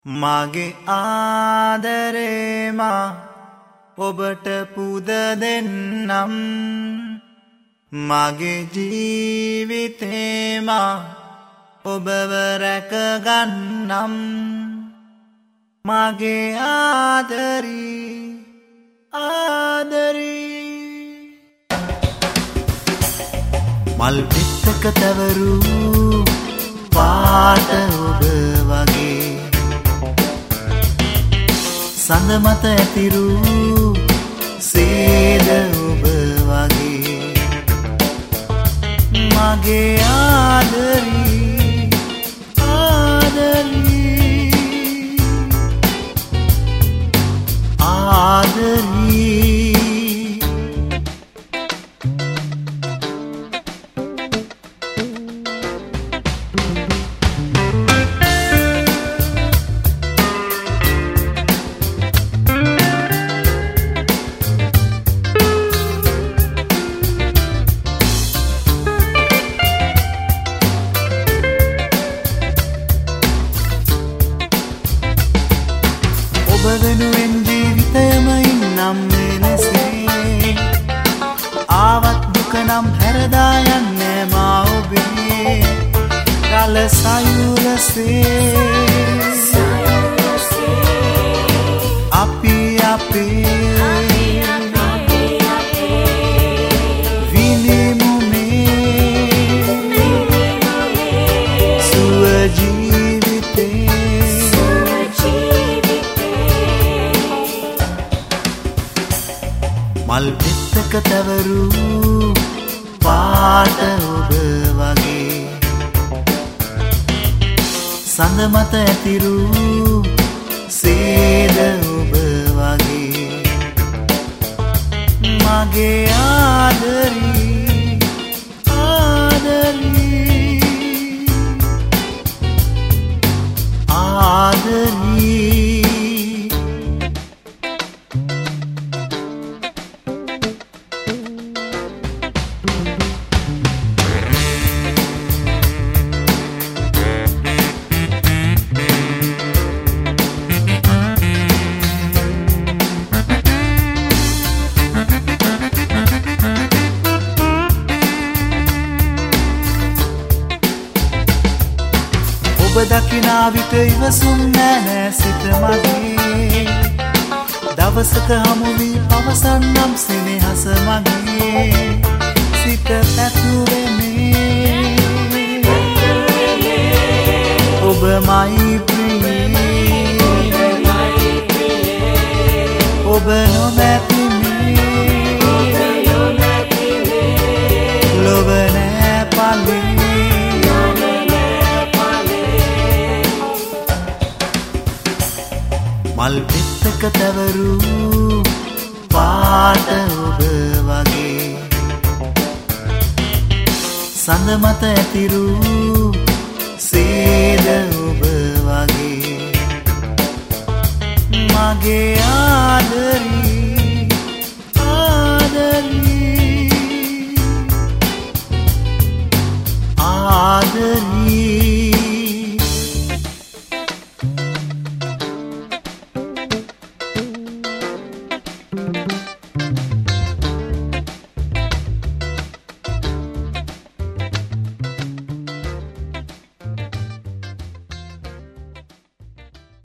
මගේ ආදරේමා ඔබට පුද දෙන්නම් මගේ ජීවිතේමා ඔබව රැකගන්නම් මගේ ආදරී මල් පිටක තවරු පාට ඔබ වගේ සඳ මත ඇතිරු සේද ඔබ වගේ මගේ ආදරී ඔබ වෙනුවෙන් ජීවිතයම ඉන්නම් මෙලෙසේ ආවත් දුක නම් හැරදා යන්නේ මා ඔබේ රළ සයුරසේ අපි විනිමු මේ සුව මල් පිටක තවරු පාට ඔබ වගේ සඳ මත ඇතිරු සේද ඔබ වගේ මගේ ආදරී ඔබ දකිනා විට ඉවසුම් නැහැ සිත මගේ දවසක හමු වී පවසන්නම් සෙනෙහස මගේ සිත පැතුරෙමේ ඔබමයි ප්‍රියේ ඔබ නොමැතිමේ ලොව නෑ පලේ මල් පිටක තවරු පාට ඔබ වගේ සඳ මත ඇතිරු සේද ඔබ වගේ මගේ ආදරී